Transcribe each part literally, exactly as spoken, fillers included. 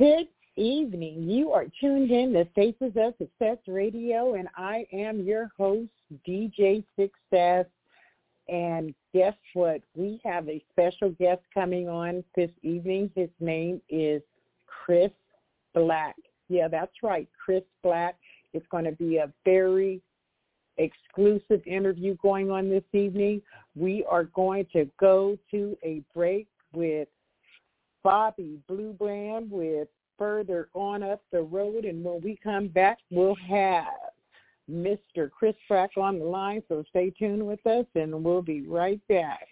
Good evening. You are tuned in to Faces of Success Radio, and I am your host, D J Success. And guess what? We have a special guest coming on this evening. His name is Chris Black. Yeah, that's right, Chris Black. It's going to be a very exclusive interview going on this evening. We are going to go to a break with Bobby Blue Bland with Further On Up the Road, and when we come back, we'll have Mister Chris Black on the line, so stay tuned with us, and we'll be right back.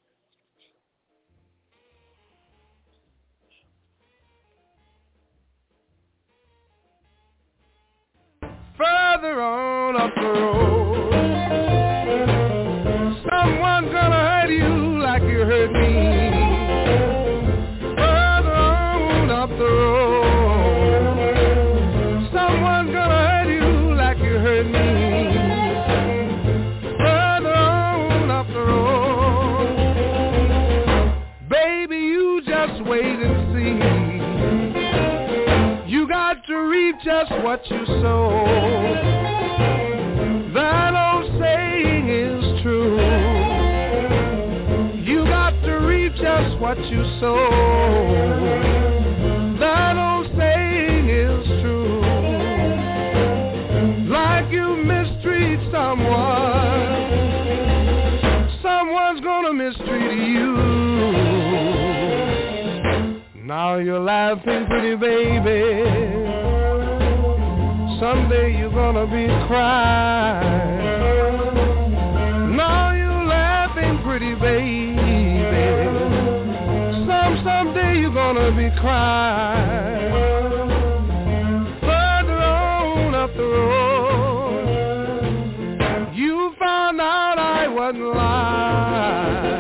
Further on up the road, someone's gonna hurt you like you hurt me. Further on up the road, someone's gonna hurt you like you hurt me. Further on up the road, baby, you just wait and see. You got to reap just what you sow. That old saying is true. You got to reap just what you sow. That old saying is true. Like you mistreat someone, someone's gonna mistreat you. Now you're laughing, pretty baby. Someday you're gonna be crying. Now you're laughing, pretty baby. Some someday you're gonna be crying. Further on up the road, you found out I wasn't lying.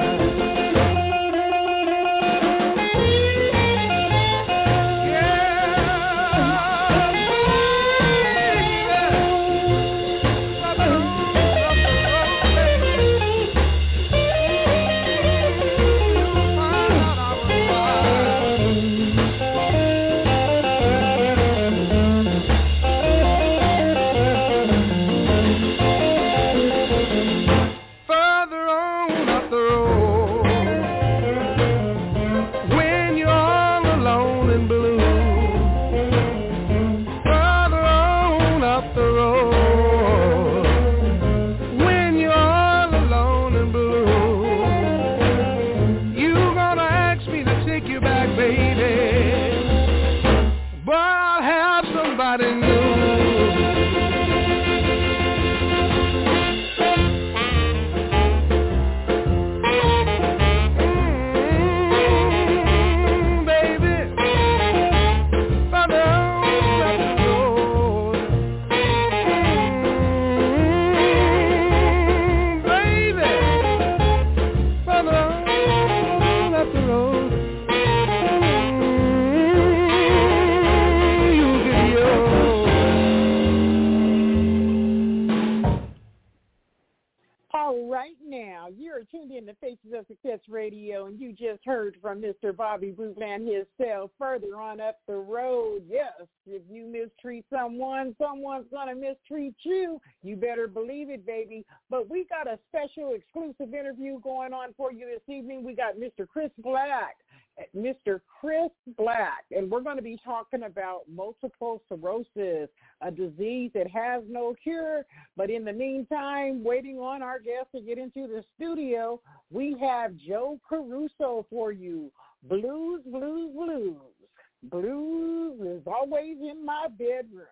Success Radio, and you just heard from Mister Bobby Blue Bland himself. Further on up the road, yes, if you mistreat someone, someone's going to mistreat you. You better believe it, baby. But we got a special exclusive interview going on for you this evening. We got Mister Chris Black, Mister Chris Black, and we're going to be talking about multiple sclerosis, a disease that has no cure. But in the meantime, waiting on our guest to get into the studio, we have Joe Caruso for you. Blues, blues, blues. Blues is always in my bedroom.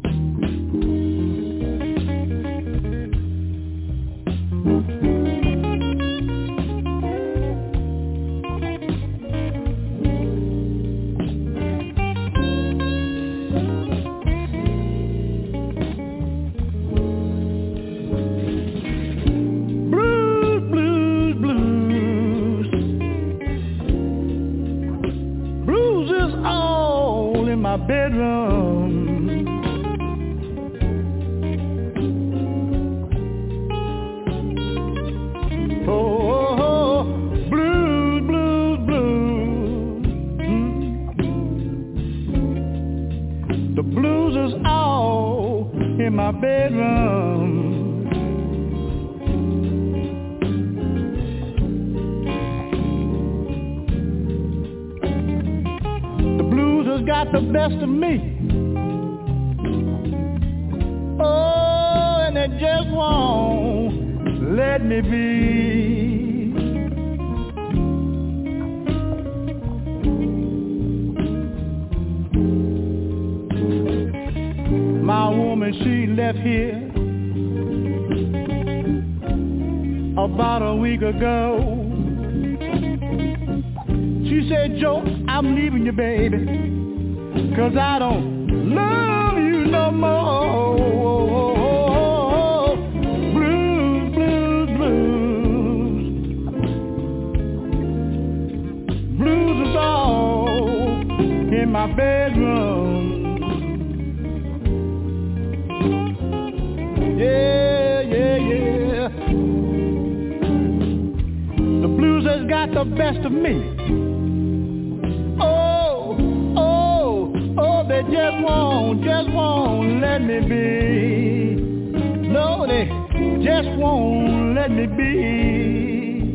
Bedroom. Oh, oh, oh, blues, blues, blues. Mm. my bedroom. The blues has got the best of me. Oh, and they just won't let me be. My woman, she left here about a week ago. She said, Joe, I'm leaving you, baby, 'cause I don't love you no more. Blues, blues, blues. Blues is all in my bedroom. Yeah, yeah, yeah. The blues has got the best of me. Oh, oh, oh, they just won't, just won't let me be. No, they just won't let me be.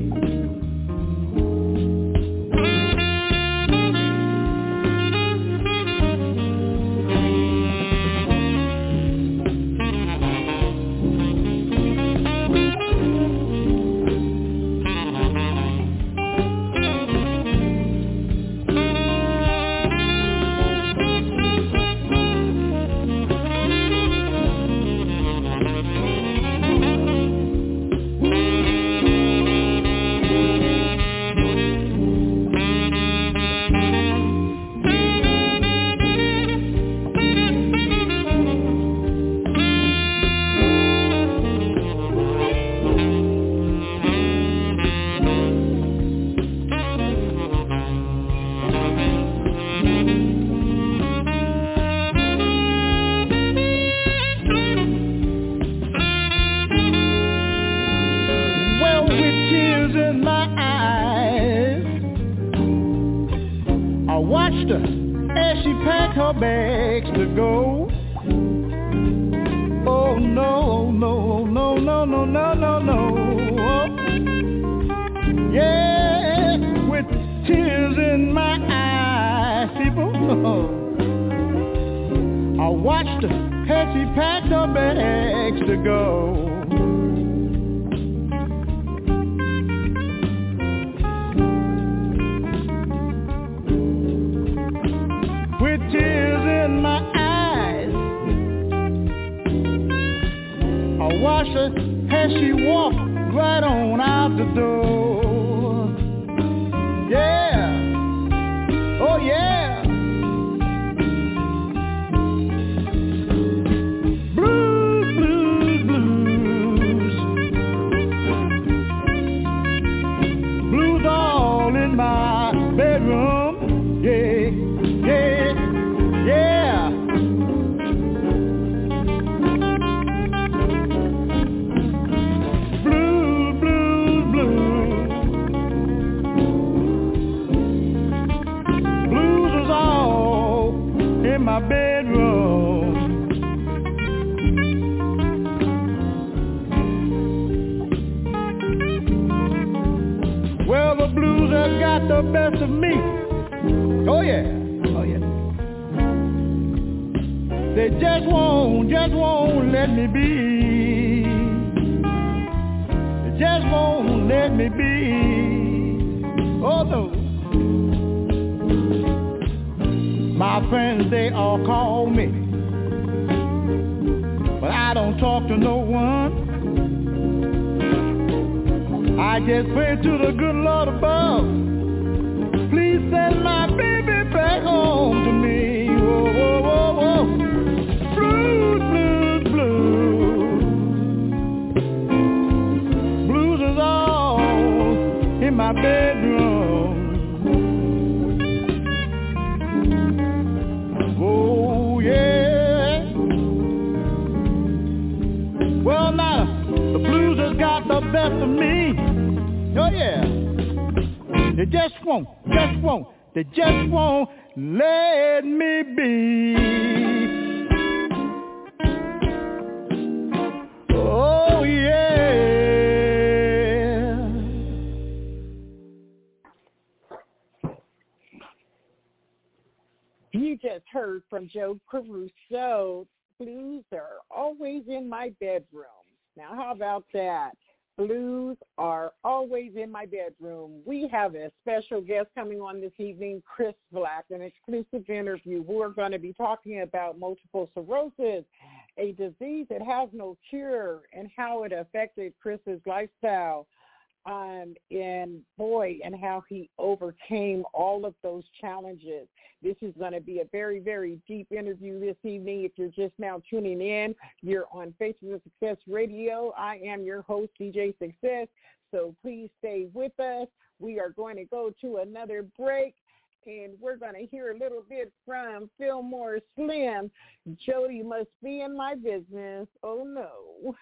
They just won't let me be. You just heard from Joe Caruso. Blues are always in my bedroom. Now, how about that? Blues are always in my bedroom. We have a special guest coming on this evening, Chris Black, an exclusive interview. We're going to be talking about multiple sclerosis, a disease that has no cure, and how it affected Chris's lifestyle. Um, and boy, and how he overcame all of those challenges. This is going to be a very, very deep interview this evening. If you're just now tuning in, you're on Faces of Success Radio. I am your host, D J Success, so please stay with us. We are going to go to another break, and we're going to hear a little bit from Fillmore Slim. Jody must be in my business. Oh, no.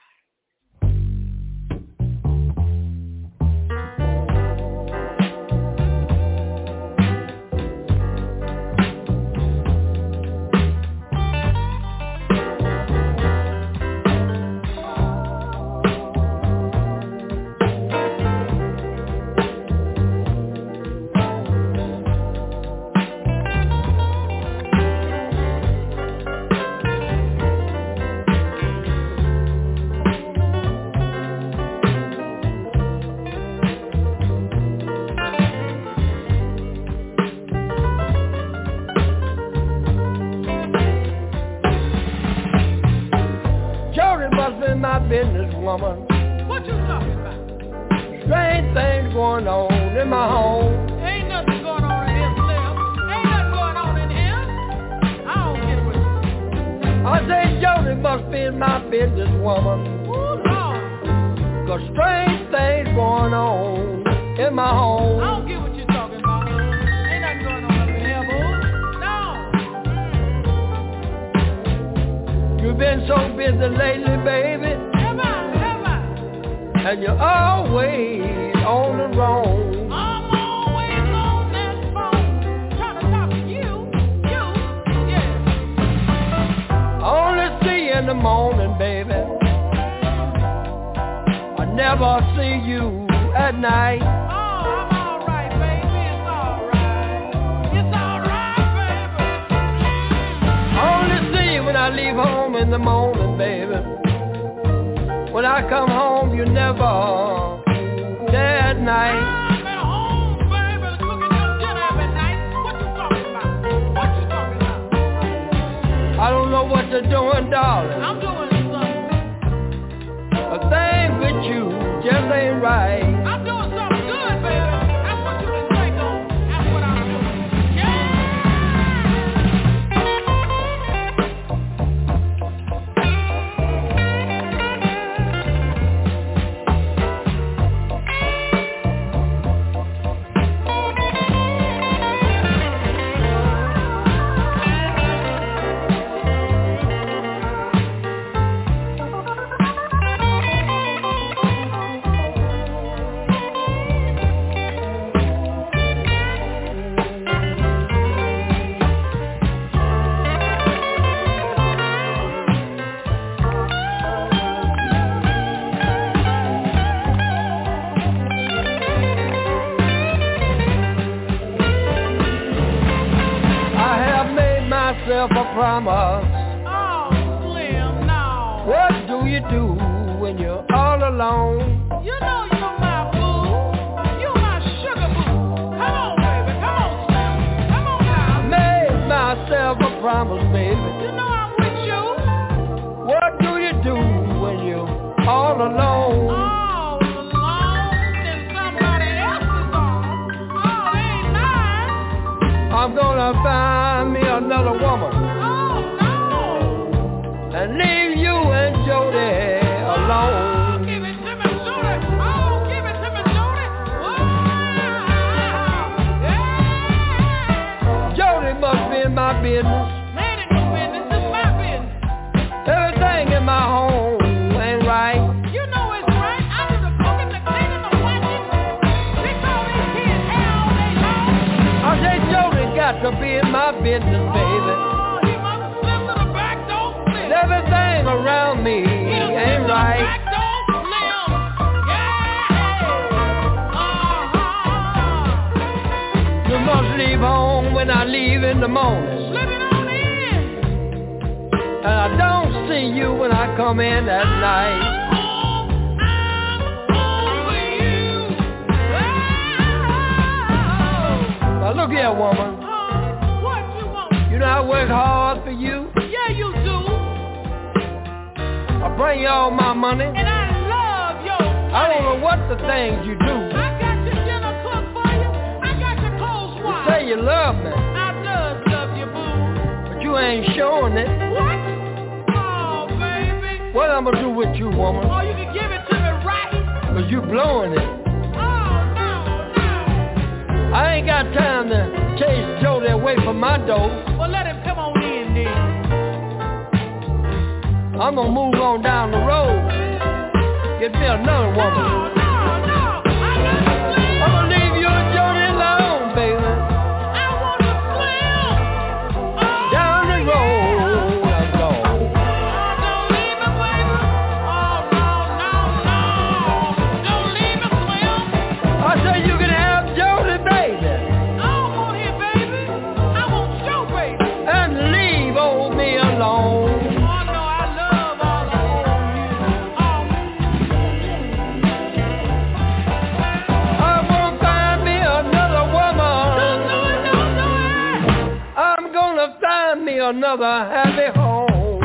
My businesswoman. What you talking about? Strange things going on in my home. Ain't nothing going on in here, Slim. Ain't nothing going on in here. I don't get what you say. I say Jody must be my businesswoman. Ooh, Lord. Cause strange things going on in my home. I don't get what you're talking about. Ain't nothing going on up in here, boo. No. You've been so busy lately, baby. Have I? Have I? And you're always on the road. I'm always on that phone, trying to talk to you. You, yeah. I only see you in the morning, baby. I never see you at night. Oh, I'm all right, baby. It's all right. It's all right, baby. I only see you when I leave home in the morning, baby. When I come home, you never there at night. I'm at home, baby, cooking your dinner every night. What you talking about? What you talking about? I don't know what you're doing, darling. I'm doing something. A thing with you just ain't right. I'm doing something good, baby. That's what you been thinking. That's what I'm doing. Yeah! A promise. Oh, Slim, no. What do you do when you're all alone? You know you're my boo. You're my sugar boo. Come on, baby. Come on, Slim. Come on now. Made myself a promise, baby. You know I'm with you. What do you do when you're all alone? All alone in somebody else's arms. Oh, it ain't mine. I'm gonna find me another woman. Oh, no. And leave you and Jody alone. Oh, give it to me, Jody. Oh, give it to me, Jody. Wow. Yeah. Jody must be in my business. Man, it's your business. It's my business. Everything in my home ain't right. You know it's right. I do the cooking, the cleaning, the washing. We call these kids hair all day long. I say Jody got to be in my business, baby. Oh, he must have slipped to the back door slip. Everything around me ain't right. Back door slim. Yeah. Uh-huh. You must leave home when I leave in the morning. Slip it on in. And I don't see you when I come in at night. Now look here, woman. Uh, what you want? You know I work hard for you. Yeah, you do. I bring you all my money. And I love your money. I don't know what the things you do. I got your dinner cooked for you. I got your clothes You washed. say you love me, I does love you, boo. but you ain't showing it. What? Oh, baby. What I'm gonna do with you, woman? Oh, you can give it to me right. Cause you blowing it. I ain't got time to chase Jody away from my door. Well, let him come on in then. I'm gonna move on down the road. Get me another woman. No, no, no. I got to slim. I'm gonna leave you and Jody alone, baby. I want to slim. Oh, Down the road I'm going. oh, don't leave me, baby. Oh, no, no, no. Don't leave me, slim. I say you can have Jody, baby, I don't want him, baby. I want your baby. and leave old me alone. Oh, no, I love all I owe you. Oh. I'm gonna find me another woman. Don't do it, don't do it. I'm gonna find me another happy home.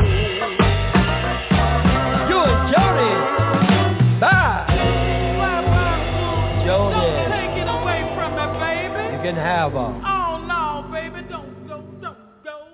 You and Jody, bye. Bye, bye, boo. Jody. Don't take it away from me, baby. You can have her. Oh, no, baby, don't go, don't go.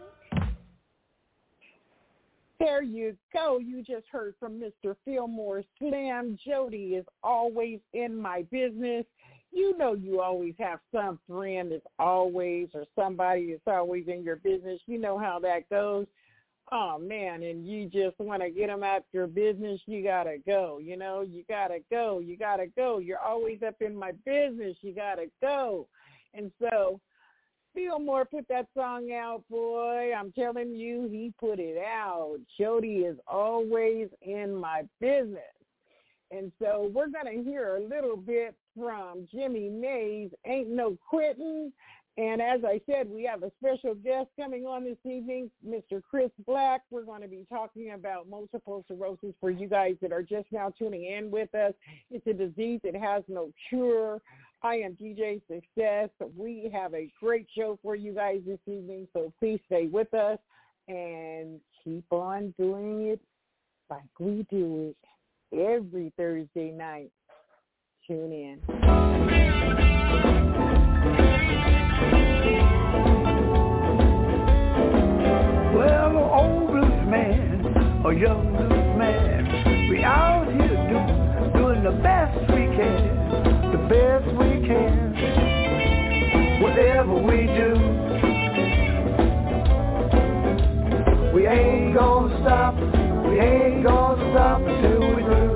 There you go. You just heard from Mister Fillmore Slim. Jody is always in my business. You know you always have some friend that's always, or somebody that's always in your business. You know how that goes. Oh, man, and you just want to get them out your business. You got to go. You know, you got to go. You got to go. You're always up in my business. You got to go. And so Fillmore put that song out, boy. I'm telling you, he put it out. Jody is always in my business. And so we're going to hear a little bit from Jimmy Mays, Ain't No Quittin'. And as I said, we have a special guest coming on this evening, Mister Chris Black. We're going to be talking about multiple sclerosis for you guys that are just now tuning in with us. It's a disease that has no cure. I am D J Success. We have a great show for you guys this evening, so please stay with us and keep on doing it like we do it every Thursday night. Tune in. Well, an old blues man, a young blues man, we out here do, doing the best we can, the best we can, whatever we do. We ain't gonna stop, we ain't gonna stop until we through.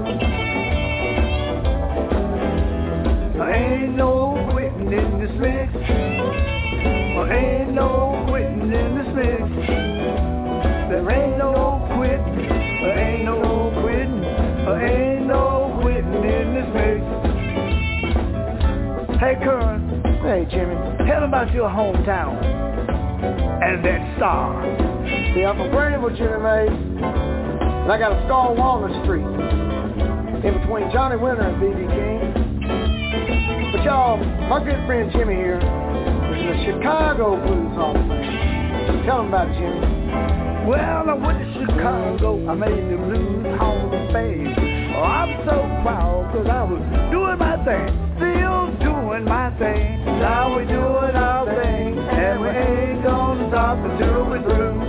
There ain't no quitting in this mix, there ain't no quitting in this mix. There ain't no quitting, there ain't no quitting, there ain't no quitting in this mix. Hey, Curran. Hey, Jimmy. Tell them about your hometown and that star. See, I'm from Greenville, Jimmy Mays, and I got a scar on Walnut Street, in between Johnny Winter and B B King. But y'all, my good friend Jimmy here is in the Chicago Blues Hall of Fame. Tell him about it, Jimmy. Well, I went to Chicago, I made the Blues Hall of Fame. Oh, I'm so proud, cause I was doing my thing, still doing my thing. Now we're doing our thing, and we ain't gonna stop until we're through.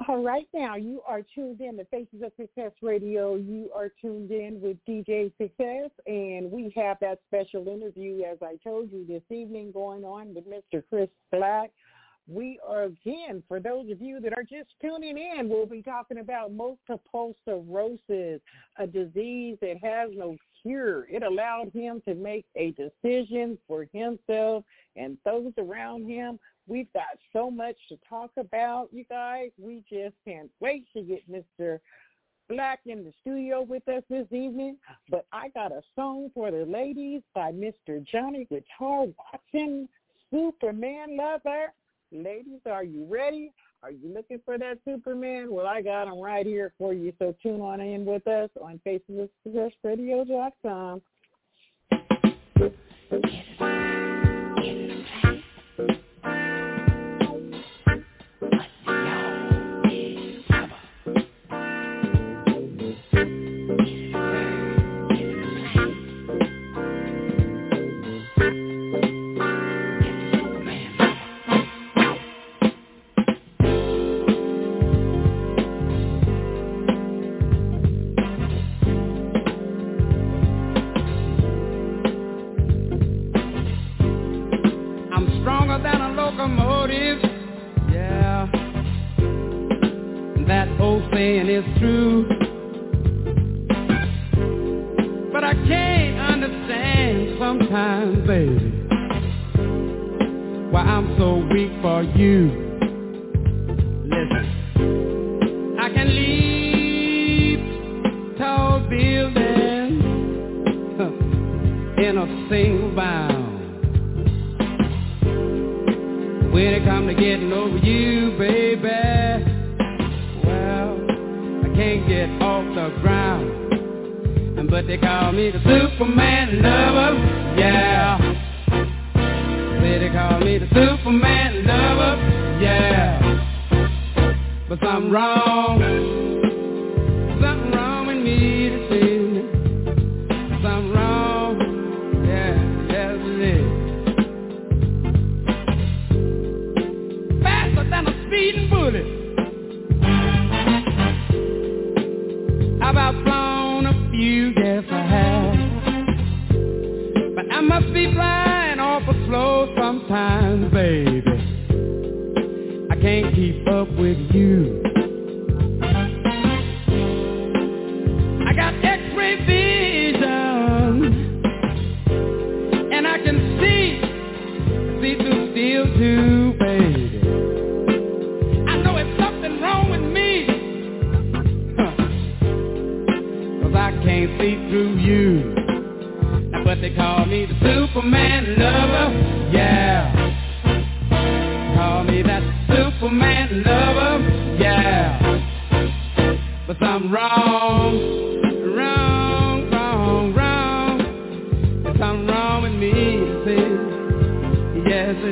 All right, now you are tuned in to Faces of Success Radio. You are tuned in with D J Success, and we have that special interview, as I told you, this evening going on with Mister Chris Black. We are, again, for those of you that are just tuning in, we'll be talking about multiple sclerosis, a disease that has no cure. It allowed him to make a decision for himself and those around him. We've got so much to talk about, you guys. We just can't wait to get Mister Black in the studio with us this evening. But I got a song for the ladies by Mister Johnny Guitar Watson, Superman Lover. Ladies, are you ready? Are you looking for that Superman? Well, I got him right here for you. So tune on in with us on faces of success radio dot com. Locomotive, yeah, that old saying is true, but I can't understand sometimes, baby, why I'm so weak for you. Listen, I can leap tall buildings in a single bound. When it come to getting over you, baby, well, I can't get off the ground. But they call me the Superman lover, yeah. Say they call me the Superman lover, yeah. But something wrong, something wrong with me this evening. Something wrong, yeah, yes it is. Than a speeding bullet, I've outflown a few, yes I have, but I must be flying awful slow sometimes, baby. I can't keep up with you. I got X-ray vision, and I can see, see through steel too, baby. I can't see through you, but they call me the Superman lover, yeah. Call me that Superman lover, yeah. But something wrong, wrong, wrong, wrong. There's something wrong with me, it is. Yes it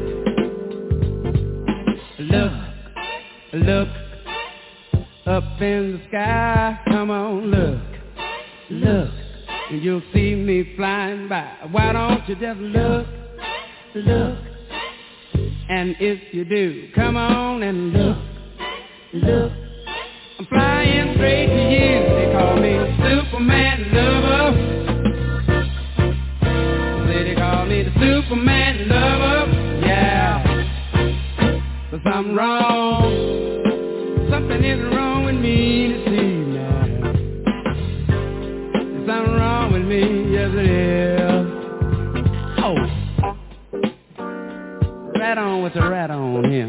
is. Look, look up in the sky, come on, look. Look, and you'll see me flying by. Why don't you just look, look, and if you do, come on and look, look. I'm flying straight to you. They call me the Superman lover. Say they call me the Superman lover, yeah. But something wrong, something is wrong with me this evening. Something wrong with me, yes it is. Oh, right on with the rat on here.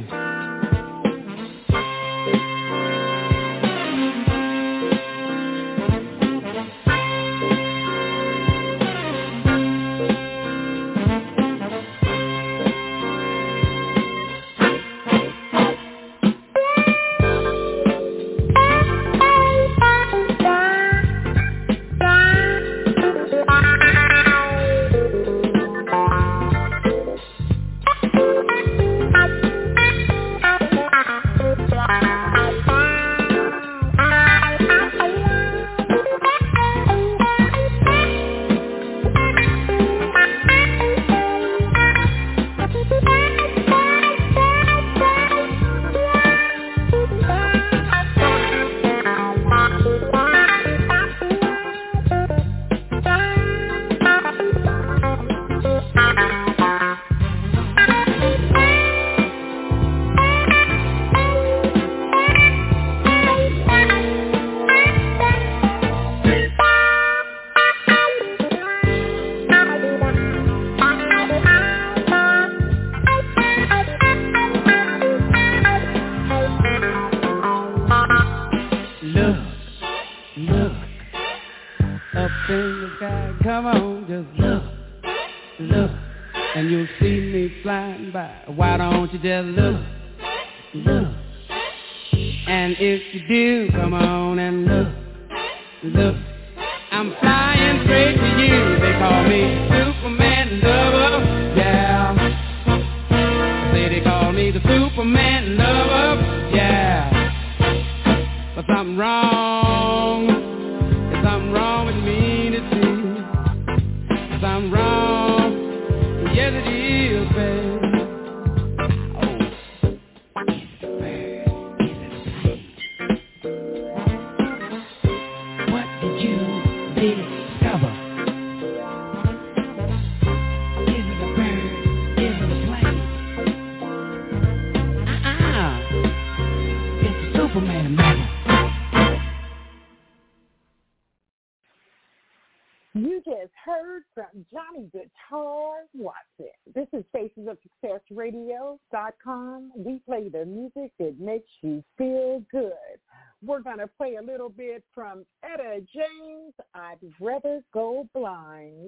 in the sky. Come on, just look, look, and you'll see me flying by. Why don't you just look, look? And if you do, come on and look, look. I'm flying straight to you. They call me Superman lover, yeah. Say they call me the Superman lover, yeah. But something wrong, there's something wrong with me to see. Something wrong, yes it is, babe. You just heard from Johnny Guitar Watson. This is Faces of Success Radio dot com. We play the music that makes you feel good. We're going to play a little bit from Etta James, I'd Rather Go Blind.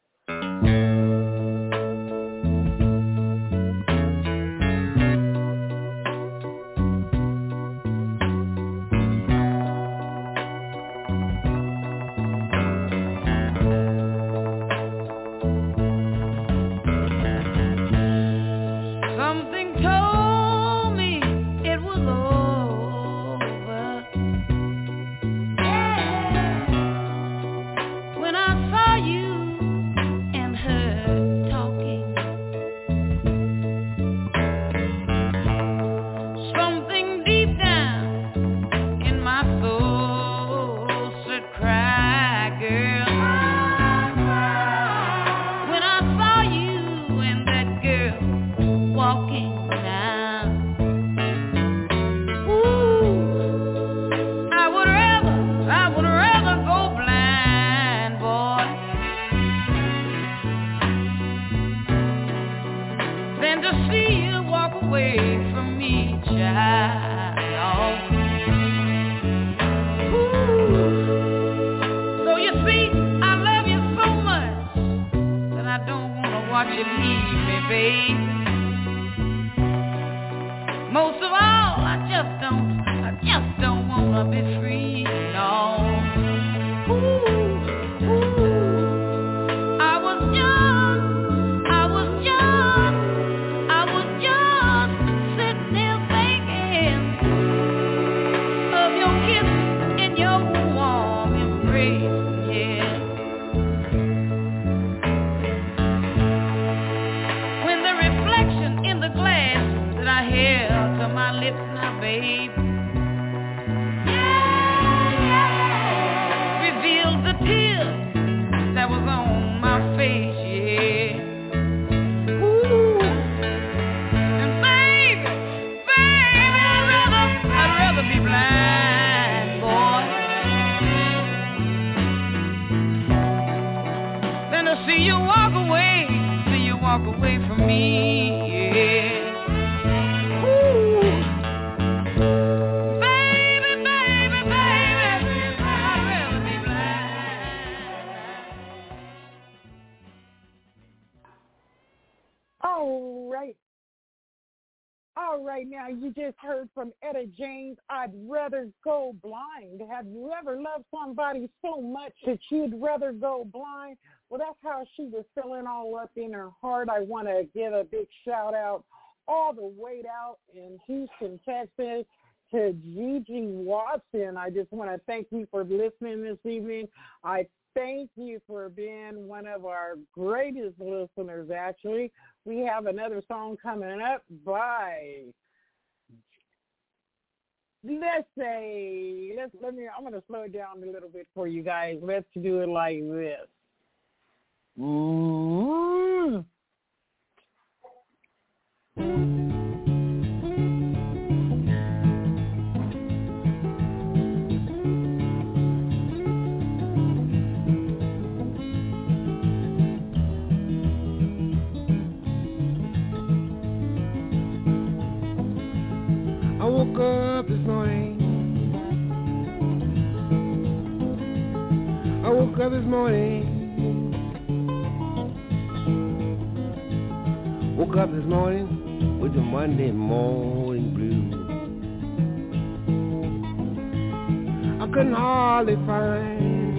Now, you just heard from Etta James, I'd Rather Go Blind. Have you ever loved somebody so much that you'd rather go blind? Well, that's how she was feeling all up in her heart. I want to give a big shout out all the way out in Houston, Texas, to Gigi Watson. I just want to thank you for listening this evening. I thank you for being one of our greatest listeners, actually. We have another song coming up by... Let's say, let's let me. I'm going to slow it down a little bit for you guys. Let's do it like this. Ooh. I woke up this morning. I woke woke up this morning. Woke up this morning with the Monday morning blues. I couldn't hardly find,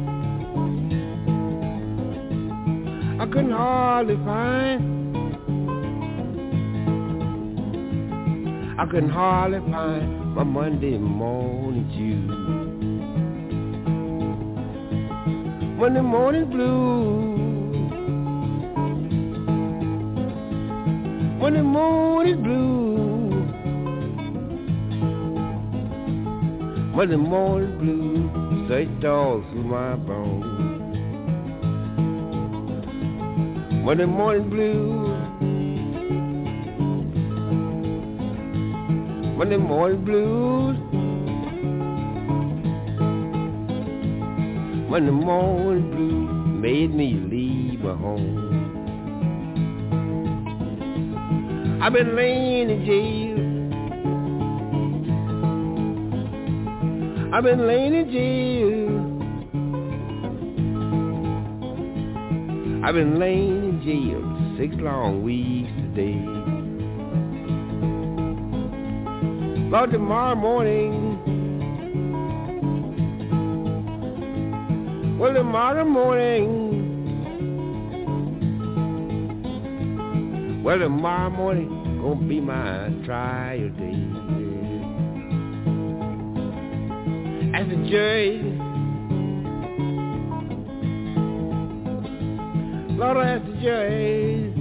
I couldn't hardly find, I couldn't hardly find my Monday morning shoes. Monday morning blues, Monday morning blues, Monday morning blues, searched all through my bones. Monday morning blues, Monday morning blues, Monday morning blues made me leave my home. I've been laying in jail, I've been laying in jail, I've been laying in jail six long weeks today. Lord, tomorrow morning, well, tomorrow morning, well, tomorrow morning gonna be my trial day. As a judge, Lord, as a judge,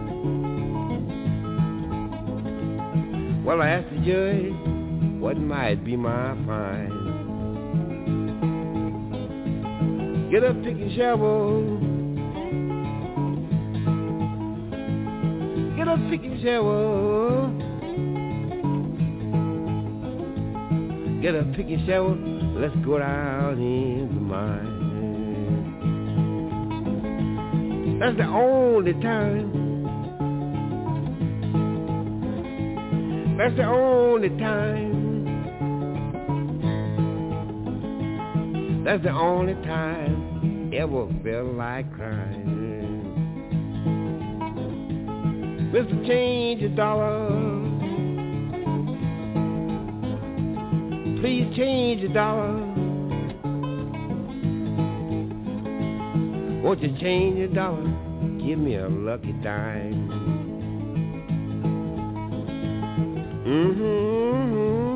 well, I asked the judge what might be my fine. Get up, pick your shovel. Get up, pick your shovel. Get up, pick your shovel. Let's go down in the mine. That's the only time. That's the only time. That's the only time ever felt like crying. Mister Change a dollar. Please change a dollar. Won't you change a dollar? Give me a lucky dime. Mm-hmm.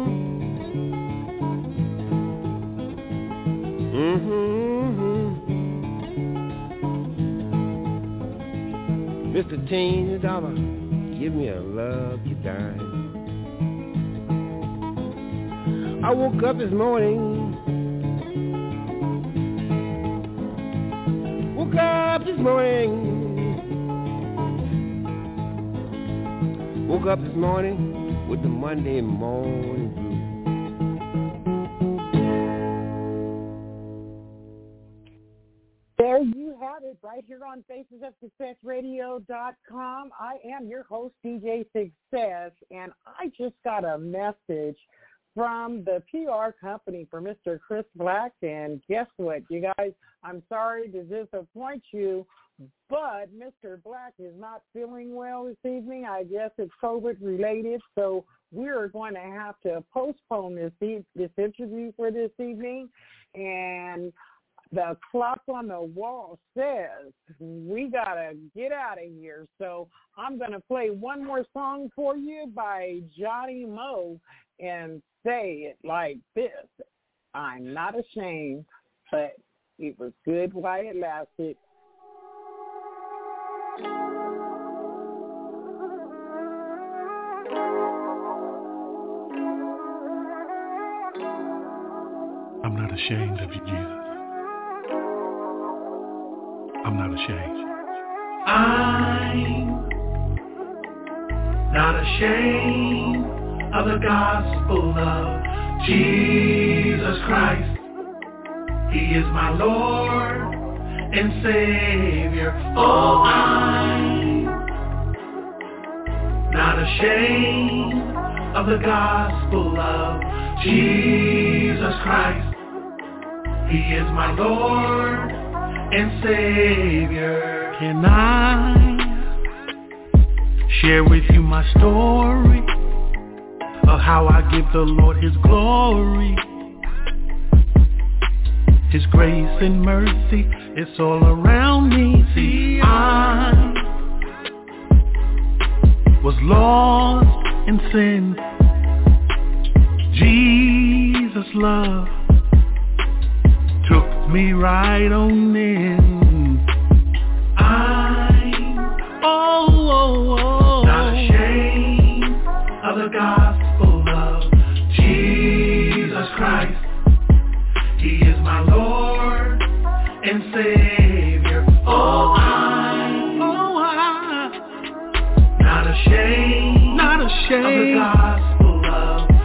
Mm-hmm. Mister Change a dollar, give me a lucky dime. I woke up this morning, woke up this morning, woke up this morning with the Monday morning blues. There you have it, right here on faces of success radio dot com. I am your host, D J Success, and I just got a message from the P R company for Mister Chris Black, and guess what, you guys? I'm sorry to disappoint you, but Mister Black is not feeling well this evening. I guess it's COVID related, so we're going to have to postpone this e- this interview for this evening, and the clock on the wall says we got to get out of here. So I'm going to play one more song for you by Johnny Moe and say it like this. I'm not ashamed, but it was good while it lasted. I'm not ashamed of you, Jesus. I'm not ashamed. I'm not ashamed of the gospel of Jesus Christ. He is my Lord and Savior. Oh, I'm not ashamed of the gospel of Jesus Christ. He is my Lord and Savior. Can I share with you my story of how I give the Lord His glory? His grace and mercy, it's all around me. See, I was lost in sin. Jesus' love took me right on in. I'm oh, oh, oh. not ashamed of the gospel of Jesus Christ. He is my Lord and Savior. Oh, I'm, oh, I'm not ashamed, not ashamed of the gospel of